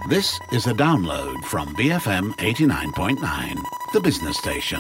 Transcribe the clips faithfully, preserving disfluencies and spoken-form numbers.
This is a download from B F M eighty-nine point nine, the business station.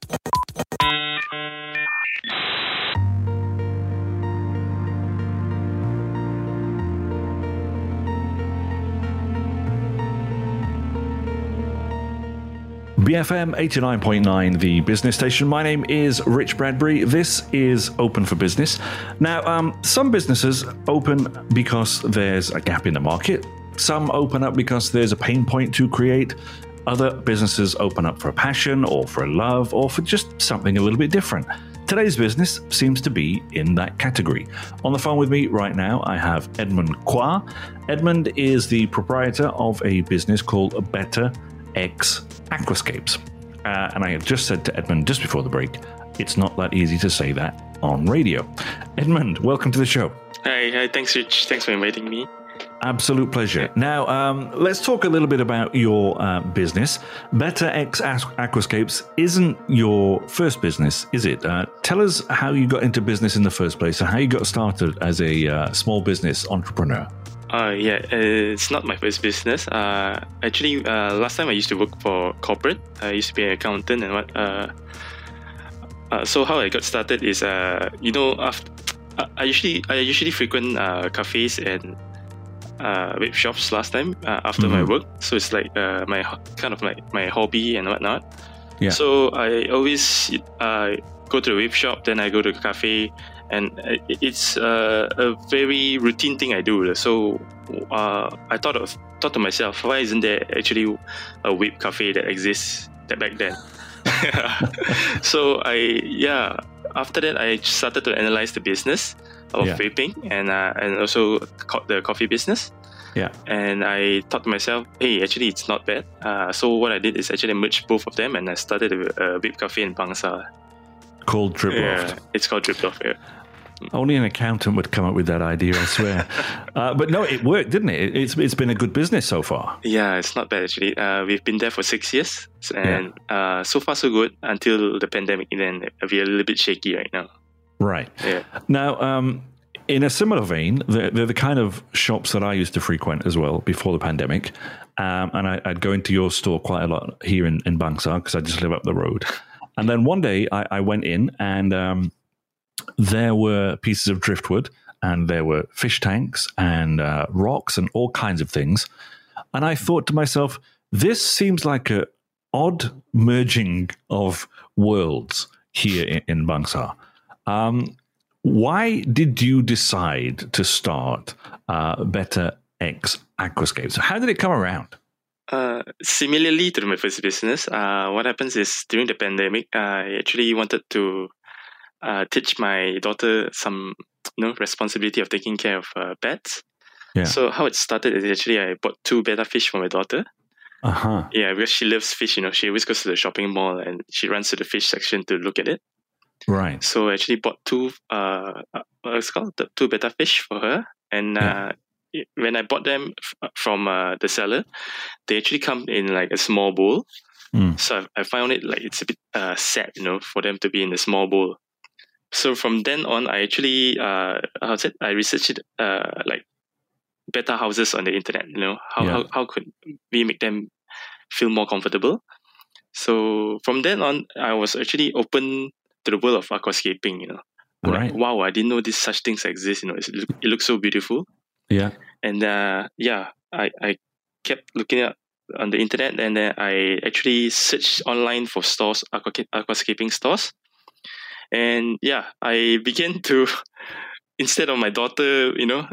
B F M eighty-nine point nine, the business station. My name is Rich Bradbury. This is Open for Business. Now, um, some businesses open because there's a gap in the market. Some open up because there's a pain point to create. Other businesses open up for a passion or for a love or for just something a little bit different. Today's business seems to be in that category. On the phone with me right now, I have Edmund Kwa. Edmund is the proprietor of a business called Better X Aquascapes. Uh, and I had just said to Edmund just before the break, it's not that easy to say that on radio. Edmund, welcome to the show. Hi, hi, thanks, Rich. Thanks for inviting me. Absolute pleasure. Now, um, let's talk a little bit about your uh, business. Better X Aquascapes isn't your first business, is it? Uh, tell us how you got into business in the first place and how you got started as a uh, small business entrepreneur. Uh, yeah, uh, it's not my first business. Uh, actually, uh, last time I used to work for corporate. I used to be an accountant and what. Uh, uh, so how I got started is, uh, you know, after I usually I usually frequent uh, cafes and uh, web shops last time uh, after mm-hmm. my work. So it's like uh, my kind of my, my hobby and whatnot. Yeah. So I always uh, go to the web shop, then I go to the cafe. And it's uh, a very routine thing I do. So uh, I thought of thought to myself, why isn't there actually a web cafe that exists that back then? So I yeah. After that, I started to analyze the business of yeah. vaping and uh, and also the coffee business. Yeah. And I thought to myself, hey, actually, it's not bad. Uh, so what I did is actually merge both of them, and I started a, a vape cafe in Bangsar. Called Drip yeah, Loft. It's called Drip Loft, yeah. Only an accountant would come up with that idea, I swear. uh, but no, it worked, didn't it? It's It's been a good business so far. Yeah, it's not bad, actually. Uh, we've been there for six years. And yeah. uh, so far, so good until the pandemic. And then we're a little bit shaky right now. Right. Yeah. Now, um, in a similar vein, they're, they're the kind of shops that I used to frequent as well before the pandemic. Um, and I, I'd go into your store quite a lot here in, in Bangsar because I just live up the road. And then one day I, I went in and um, there were pieces of driftwood and there were fish tanks and uh, rocks and all kinds of things. And I thought to myself, this seems like a odd merging of worlds here in, in Bangsar. Um, why did you decide to start uh, Better X Aquascapes? How did it come around? Uh, similarly to my first business, uh, what happens is during the pandemic, I actually wanted to uh, teach my daughter some, you know, responsibility of taking care of uh, pets. Yeah. So how it started is actually I bought two betta fish for my daughter. Uh huh. Yeah, because she loves fish. You know, she always goes to the shopping mall and she runs to the fish section to look at it. Right. So I actually bought two. Uh, what's it called? The two betta fish for her, and yeah. uh, when I bought them f- from uh, the seller, they actually come in like a small bowl. Mm. So I, I found it like it's a bit uh, sad, you know, for them to be in a small bowl. So from then on, I actually, uh, how's it? I researched uh, like better houses on the internet. You know, how, yeah. how how could we make them feel more comfortable? So from then on, I was actually open to the world of aquascaping. You know, I'm right. like, wow, I didn't know these such things exist. You know, it's, it looks so beautiful. Yeah. And uh, yeah, I, I kept looking at on the internet and then I actually searched online for stores, aqua- aquascaping stores. And yeah, I began to, instead of my daughter, you know, uh,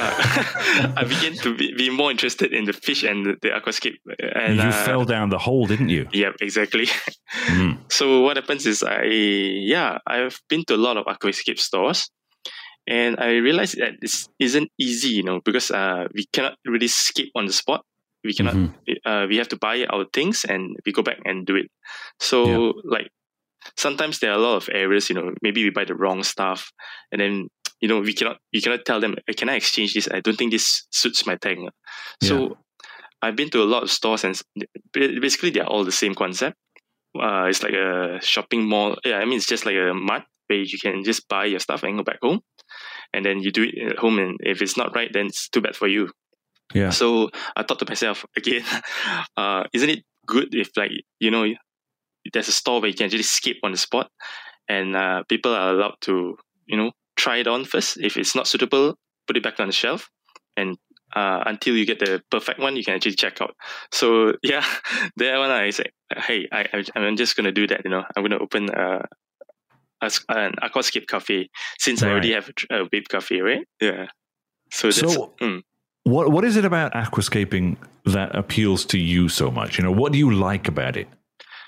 I began to be, be more interested in the fish and the, the aquascape. And, you uh, fell down the hole, didn't you? Yeah, exactly. Mm. So what happens is I, yeah, I've been to a lot of aquascape stores. And I realized that this isn't easy, you know, because uh, we cannot really skip on the spot. We cannot, mm-hmm. uh, we have to buy our things and we go back and do it. So yeah. like sometimes there are a lot of errors, you know, maybe we buy the wrong stuff and then, you know, we cannot, you cannot tell them, can I exchange this? I don't think this suits my tank. So yeah. I've been to a lot of stores and basically they're all the same concept. Uh, it's like a shopping mall. Yeah, I mean, it's just like a mart where you can just buy your stuff and go back home. And then you do it at home, and if it's not right, then it's too bad for you. Yeah. So I thought to myself again, uh, isn't it good if, like, you know, there's a store where you can actually skip on the spot, and uh, people are allowed to, you know, try it on first. If it's not suitable, put it back on the shelf, and uh, until you get the perfect one, you can actually check out. So yeah, that one I said, hey, I, I I'm just gonna do that. You know, I'm gonna open a, a an aquascape cafe since right. I already have a, a vape cafe, right? Yeah. So that's, so mm. what what is it about aquascaping that appeals to you so much? You know, what do you like about it?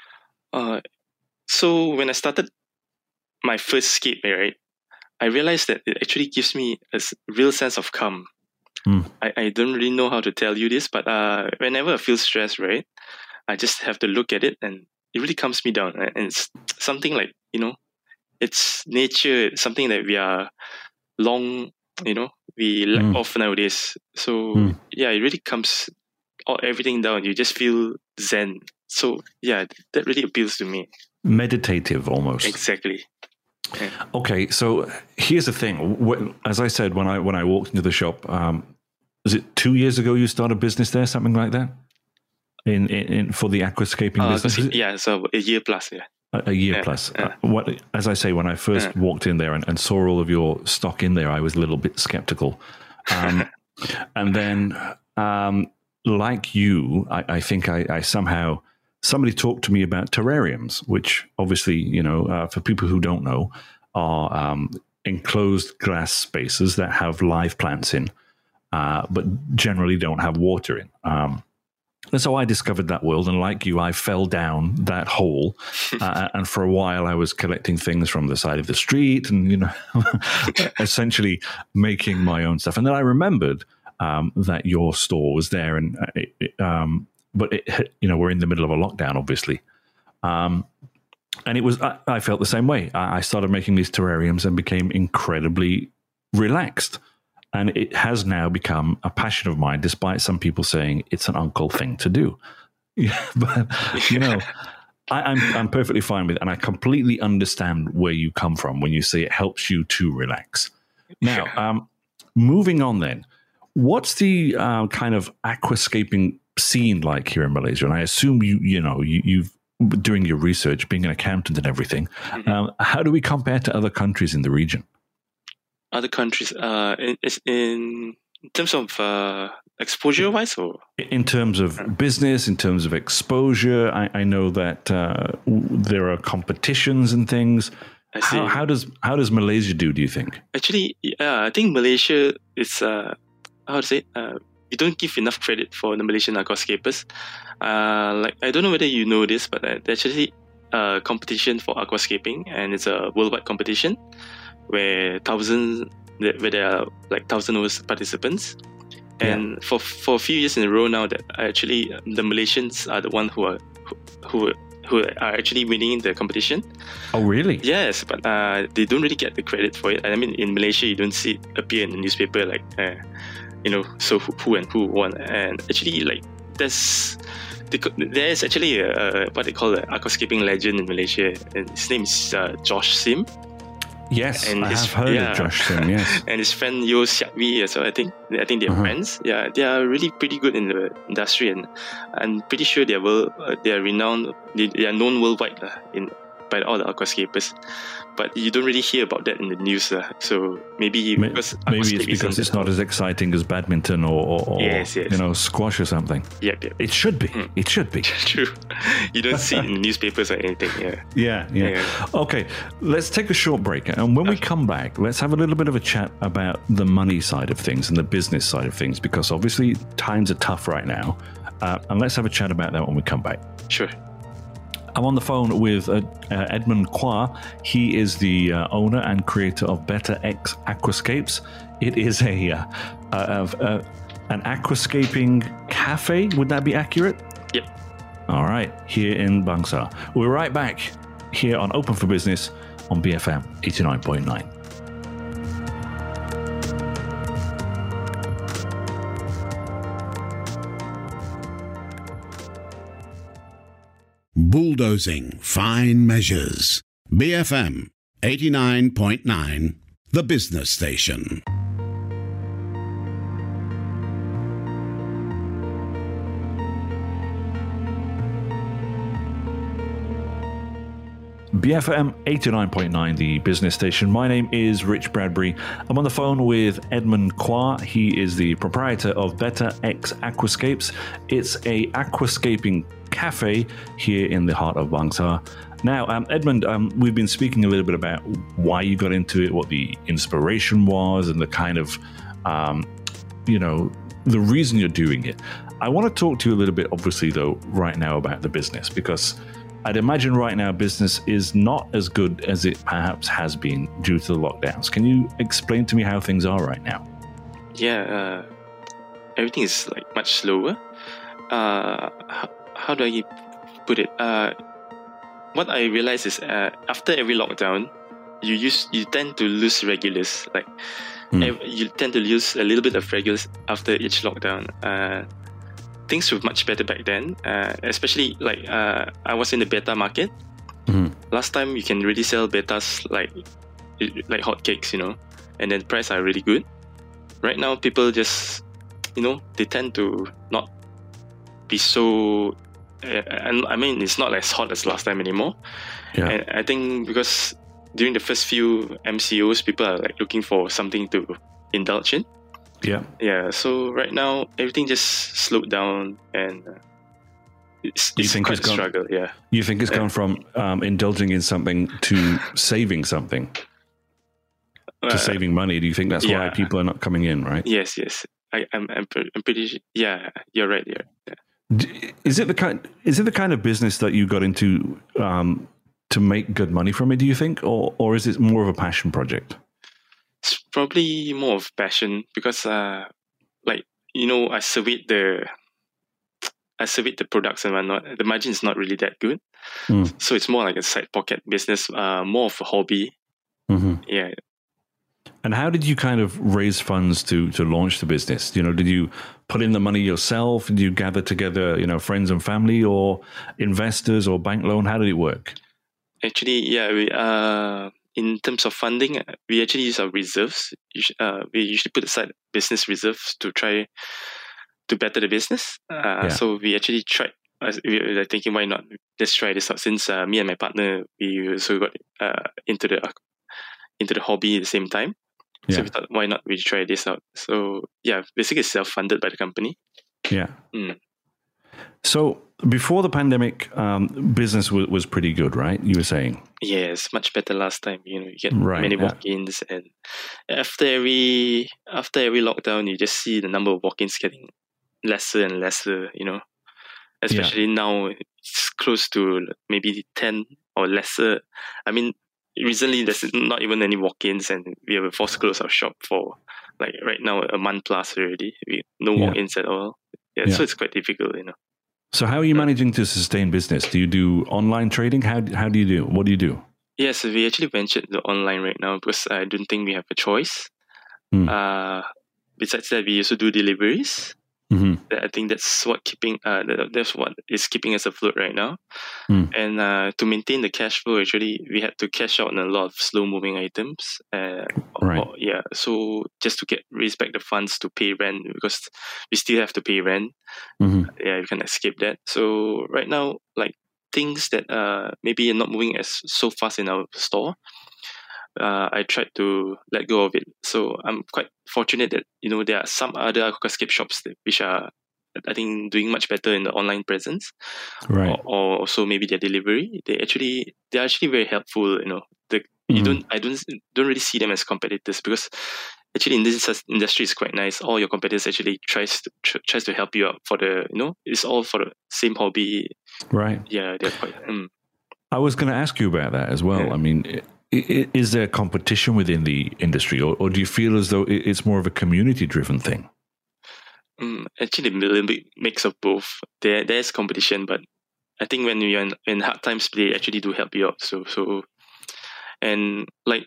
Uh, so when I started my first scape, right, I realized that it actually gives me a real sense of calm. Mm. I, I don't really know how to tell you this, but uh, whenever I feel stressed, right, I just have to look at it, and it really calms me down. And it's something like, you know, it's nature, it's something that we are long, you know, we lack mm. of nowadays. So mm. yeah, it really calms all, everything down. You just feel zen. So yeah, that really appeals to me. Meditative almost. Exactly. Yeah. Okay, so here's the thing. As I said, when I when I walked into the shop, um, was it two years ago you started a business there, something like that? In in, in for the aquascaping uh, business? Yeah, so a year plus, yeah. A, a year yeah, plus. Yeah. Uh, what, as I say, when I first yeah. walked in there and, and saw all of your stock in there, I was a little bit skeptical. Um, and then, um, like you, I, I think I, I somehow... Somebody talked to me about terrariums, which obviously, you know, uh, for people who don't know, are um, enclosed glass spaces that have live plants in, uh, but generally don't have water in. Um, and so I discovered that world, and like you, I fell down that hole. Uh, and for a while, I was collecting things from the side of the street and, you know, essentially making my own stuff. And then I remembered um, that your store was there, and it, it, um, But, it, you know, we're in the middle of a lockdown, obviously. Um, and it was, I, I felt the same way. I, I started making these terrariums and became incredibly relaxed. And it has now become a passion of mine, despite some people saying it's an uncle thing to do. Yeah, but, you know, I, I'm, I'm perfectly fine with it. And I completely understand where you come from when you say it helps you to relax. Now, um, moving on then, what's the uh, kind of aquascaping scene like here in Malaysia? And I assume you you know you, you've doing your research, being an accountant and everything. Mm-hmm. Um, how do we compare to other countries in the region? Other countries, uh, in, in terms of uh, exposure wise, or in terms of mm-hmm. business, in terms of exposure, I, I know that uh, there are competitions and things. I see. How, how does how does Malaysia do? Do you think? Actually, yeah, I think Malaysia is uh, how to say. Uh, We don't give enough credit for the Malaysian aquascapers. Uh, like, I don't know whether you know this, but uh, there's actually a competition for aquascaping, and it's a worldwide competition where thousands, where there are like thousands of participants. And yeah. for for a few years in a row now, that actually the Malaysians are the one who are who who are actually winning the competition. Oh, really? Yes, but uh, they don't really get the credit for it. I mean, in Malaysia, you don't see it appear in the newspaper like. Uh, You know, so who and who won, and actually, like, there's there's actually a, a what they call an aquascaping legend in Malaysia, and his name is uh, Josh Sim. Yes, and I his, have heard yeah, of Josh Sim. Yes, and his friend Yo Siak Wee. So I think I think they're uh-huh. friends. Yeah, they are really pretty good in the industry, and I'm pretty sure they are well, uh, they are renowned. They, they are known worldwide uh, in by all the aquascapers. But you don't really hear about that in the news. Uh. So maybe because maybe it's because it's not as exciting as badminton or, or, or yes, yes. you know, squash or something. Yep, yep. It should be. Mm. It should be. True. You don't see it in newspapers or anything. Yeah. Yeah, yeah. yeah. Okay, let's take a short break. And when okay. we come back, let's have a little bit of a chat about the money side of things and the business side of things, because obviously times are tough right now. Uh, and let's have a chat about that when we come back. Sure. I'm on the phone with uh, uh, Edmund Kwa. He is the uh, owner and creator of Better X Aquascapes. It is a uh, uh, uh, an aquascaping cafe. Would that be accurate? Yep. All right, here in Bangsar. We're right back here on Open for Business on B F M eighty-nine point nine. Bulldozing fine measures. B F M eighty-nine point nine, the business station. B F M eighty-nine point nine, the business station. My name is Rich Bradbury. I'm on the phone with Edmund Kwa. He is the proprietor of Better X Aquascapes. It's a aquascaping cafe here in the heart of Bangsar. Now, um, Edmund, um, we've been speaking a little bit about why you got into it, what the inspiration was, and the kind of, um, you know, the reason you're doing it. I want to talk to you a little bit, obviously, though, right now about the business, because I'd imagine right now business is not as good as it perhaps has been due to the lockdowns. Can you explain to me how things are right now? Yeah, uh, everything is like much slower. Uh, how, how do I put it? Uh, what I realize is uh, after every lockdown, you use you tend to lose regulars. Like mm. ev- you tend to lose a little bit of regulars after each lockdown. Uh, Things were much better back then, uh, especially like uh, I was in the beta market. Mm-hmm. Last time you can really sell betas like like hotcakes, you know, and then price are really good. Right now, people just, you know, they tend to not be so. Uh, I mean, it's not as hot as last time anymore. Yeah. And I think because during the first few M C Os, people are like looking for something to indulge in. Yeah. Yeah. So right now everything just slowed down, and uh, it's, it's quite a struggle. Yeah. You think it's yeah. gone from um, indulging in something to saving something, to uh, saving money? Do you think that's yeah. why people are not coming in? Right. Yes. Yes. I, I'm. I'm. I'm pretty. Yeah. You're right. Yeah. yeah. Is it the kind? Is it the kind of business that you got into um, to make good money from it? Do you think, or or is it more of a passion project? It's probably more of passion because, uh, like, you know, I surveyed the, I surveyed the products and whatnot. The margin is not really that good, mm. so it's more like a side pocket business, uh, more of a hobby. Mm-hmm. Yeah. And how did you kind of raise funds to to launch the business? You know, did you put in the money yourself? Did you gather together, you know, friends and family, or investors, or bank loan? How did it work? Actually, yeah, we uh. In terms of funding, we actually use our reserves. Uh, we usually put aside business reserves to try to better the business. Uh, yeah. So we actually tried. Uh, we were thinking, why not? Let's try this out. Since uh, me and my partner, we also got uh, into the uh, into the hobby at the same time. Yeah. So we thought, why not? We try this out. So yeah, basically self-funded by the company. Yeah. Mm. So before the pandemic, um, business w- was pretty good, right? You were saying. Yes, much better last time. You know, you get right, many yeah. walk-ins, and after every after every lockdown, you just see the number of walk-ins getting lesser and lesser. You know, especially yeah. now it's close to maybe ten or lesser. I mean, recently there's not even any walk-ins, and we have forced to close our shop for like right now a month plus already. We no yeah. walk-ins at all. Yeah, yeah, so it's quite difficult, you know. So how are you managing to sustain business? Do you do online trading? How how do you do? What do you do? Yes, we actually ventured the online right now because I don't think we have a choice. Mm. Uh, besides that, we also do deliveries. Mm-hmm. I think that's what keeping uh that's what is keeping us afloat right now. Mm. And uh, to maintain the cash flow, actually, we had to cash out on a lot of slow-moving items. Uh, right. Or, yeah. So just to get raise back the funds to pay rent, because we still have to pay rent. Mm-hmm. Yeah, you can't escape that. So right now, like things that uh maybe are not moving as so fast in our store, Uh, I tried to let go of it. So I'm quite fortunate that, you know, there are some other aquascape shops that, which are, I think, doing much better in the online presence. Right. Or, or also maybe their delivery. They actually, they're actually very helpful, you know. The, mm-hmm. You don't, I don't, don't really see them as competitors, because actually in this industry it's quite nice. All your competitors actually tries to, tr- tries to help you out for the, you know, it's all for the same hobby. Right. Yeah, they're quite... Um, I was going to ask you about that as well. Yeah. I mean... It, Is there competition within the industry, or, or do you feel as though it's more of a community-driven thing? Um, actually, a little bit mix of both. There, there's competition, but I think when you're in, in hard times, they actually do help you out. So, so, and like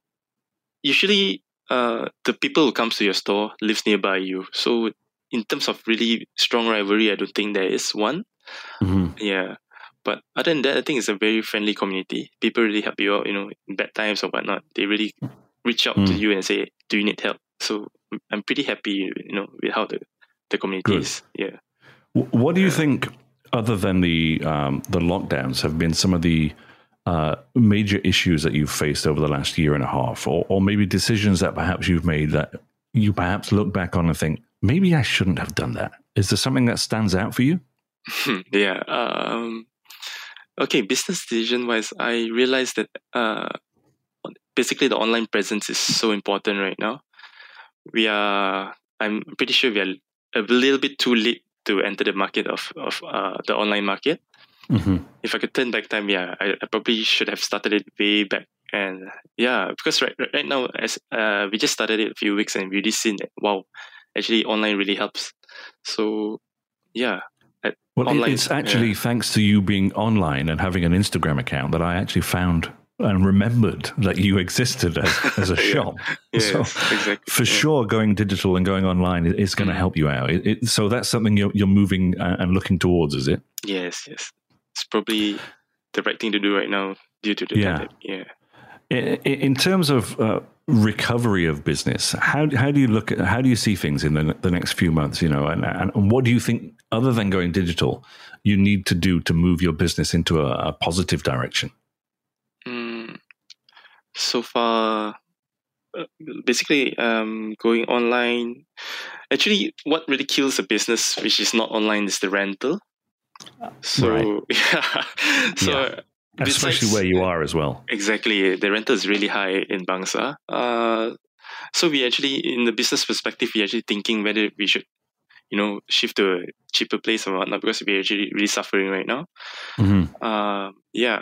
usually, uh, the people who comes to your store lives nearby you. So, in terms of really strong rivalry, I don't think there is one. Mm-hmm. Yeah. But other than that, I think it's a very friendly community. People really help you out, you know, in bad times or whatnot. They really reach out mm. to you and say, do you need help? So I'm pretty happy, you know, with how the, the community Good. is. Yeah. What do you think, other than the um, the lockdowns, have been some of the uh, major issues that you've faced over the last year and a half, or, or maybe decisions that perhaps you've made that you perhaps look back on and think, maybe I shouldn't have done that? Is there something that stands out for you? yeah. Um, okay, business decision-wise, I realized that uh, basically the online presence is so important right now. We are, I'm pretty sure we are a little bit too late to enter the market of, of uh, the online market. Mm-hmm. If I could turn back time, yeah, I, I probably should have started it way back. And yeah, because right right now, as uh, we just started it a few weeks and we really seen that, wow, actually online really helps. So yeah. Well, online, it's actually yeah. thanks to you being online and having an Instagram account that I actually found and remembered that you existed as, as a yeah. shop. Yes, so exactly. for yeah. sure, going digital and going online is going to mm. help you out. It, it, so that's something you're, you're moving and looking towards, is it? Yes, yes. It's probably the right thing to do right now due to the yeah. pandemic. Yeah. In, in terms of uh, recovery of business, how how do you look at how do you see things in the, the next few months? You know, and, and what do you think, other than going digital, you need to do to move your business into a, a positive direction? Mm, so far, uh, basically, um, going online. Actually, what really kills a business which is not online is the rental. So right. yeah, so. Yeah. Especially Besides, where you are as well. Exactly. The rental is really high in Bangsar. Uh, so we actually, in the business perspective, we're actually thinking whether we should, you know, shift to a cheaper place or whatnot, because we're actually really suffering right now. Mm-hmm. Uh, yeah.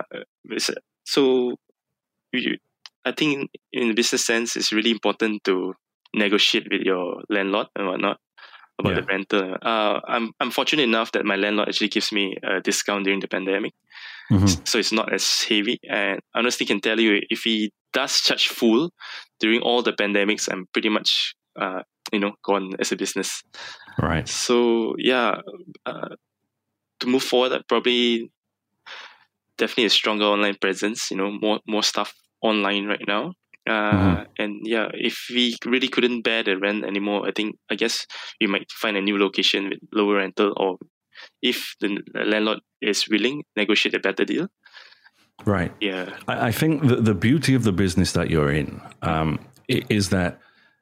So we, I think in the business sense, it's really important to negotiate with your landlord and whatnot about yeah. the rental. Uh, I'm, I'm fortunate enough that my landlord actually gives me a discount during the pandemic. Mm-hmm. So it's not as heavy. And honestly, can tell you, if he does charge full during all the pandemics, I'm pretty much, uh, you know, gone as a business. Right. So yeah, uh, to move forward, I'd probably definitely a stronger online presence. You know, more more stuff online right now. Uh, mm-hmm. And yeah, if we really couldn't bear the rent anymore, I think I guess we might find a new location with lower rental, or if the landlord is willing, negotiate a better deal. Right. Yeah. I, I think the, the beauty of the business that you're in um, is that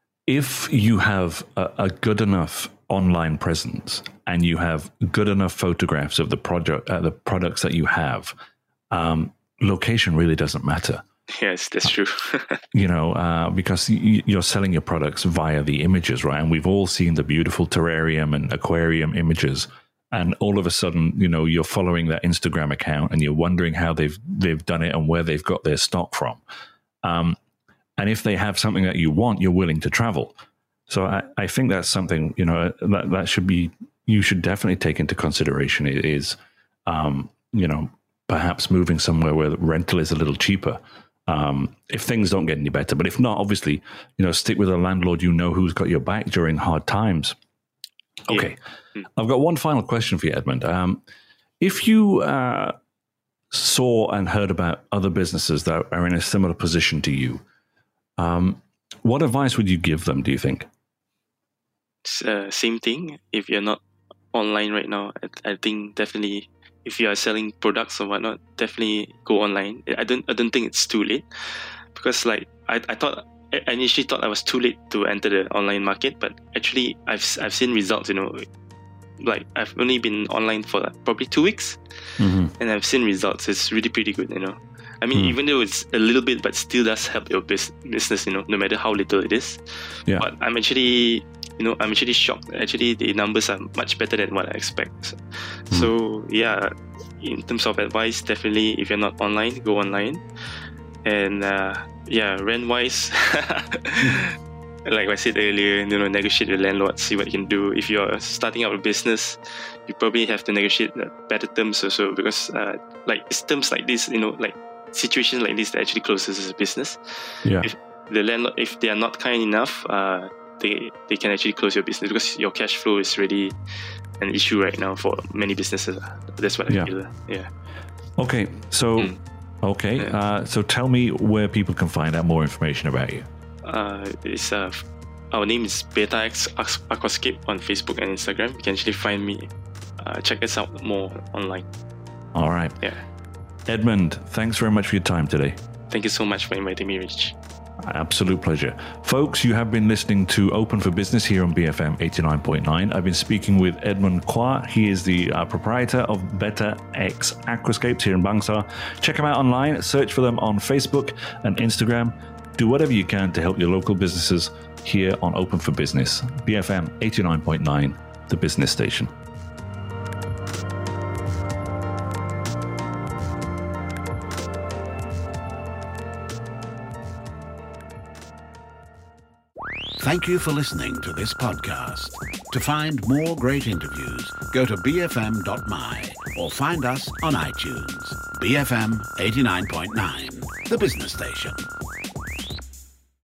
if you have a, a good enough online presence and you have good enough photographs of the project, uh, the products that you have, um, location really doesn't matter. Yes, that's true. you know, uh, because y- you're selling your products via the images, right? And we've all seen the beautiful terrarium and aquarium images. And all of a sudden, you know, you're following that Instagram account and you're wondering how they've they've done it and where they've got their stock from. Um, and if they have something that you want, you're willing to travel. So I, I think that's something, you know, that, that should be, you should definitely take into consideration is, um, you know, perhaps moving somewhere where the rental is a little cheaper. Um, if things don't get any better. But if not, obviously, you know, stick with a landlord you know who's got your back during hard times. Okay. Yeah. I've got one final question for you, Edmund. Um, if you uh, saw and heard about other businesses that are in a similar position to you, um, what advice would you give them, do you think? It's, uh, same thing. If you're not online right now, I, I think definitely if you are selling products or whatnot, definitely go online. I don't I don't think it's too late, because like I, I thought I initially thought I was too late to enter the online market, but actually I've I've seen results. You know, like I've only been online for like probably two weeks, mm-hmm. and I've seen results. It's really pretty good. You know, I mean, mm. even though it's a little bit, but still does help your bis- business. You know, no matter how little it is. Yeah. But I'm actually, you know, I'm actually shocked. Actually, the numbers are much better than what I expect. So, mm. so yeah, in terms of advice, definitely if you're not online, go online. And uh, yeah, rent wise, like I said earlier, you know, negotiate with landlord, see what you can do. If you're starting up a business, you probably have to negotiate better terms also, because uh, like it's terms like this, you know, like situations like this that actually closes a business. Yeah. If the landlord, if they are not kind enough, uh, they they can actually close your business, because your cash flow is really an issue right now for many businesses. That's what I yeah. feel. Yeah. Okay, so. Mm. Okay, yeah. uh, so tell me where people can find out more information about you. Uh, it's uh, our name is Beta X Aquascape on Facebook and Instagram. You can actually find me. Uh, check us out more online. All right. Yeah. Edmund, thanks very much for your time today. Thank you so much for inviting me, Rich. Absolute pleasure. Folks, you have been listening to Open for Business here on B F M eighty-nine point nine. I've been speaking with Edmund Quah. He is the uh, proprietor of Better X Aquascapes here in Bangsar. Check them out online. Search for them on Facebook and Instagram. Do whatever you can to help your local businesses here on Open for Business. B F M eighty-nine point nine, the business station. Thank you for listening to this podcast. To find more great interviews, go to b f m dot m y or find us on iTunes. B F M eighty-nine point nine, the business station.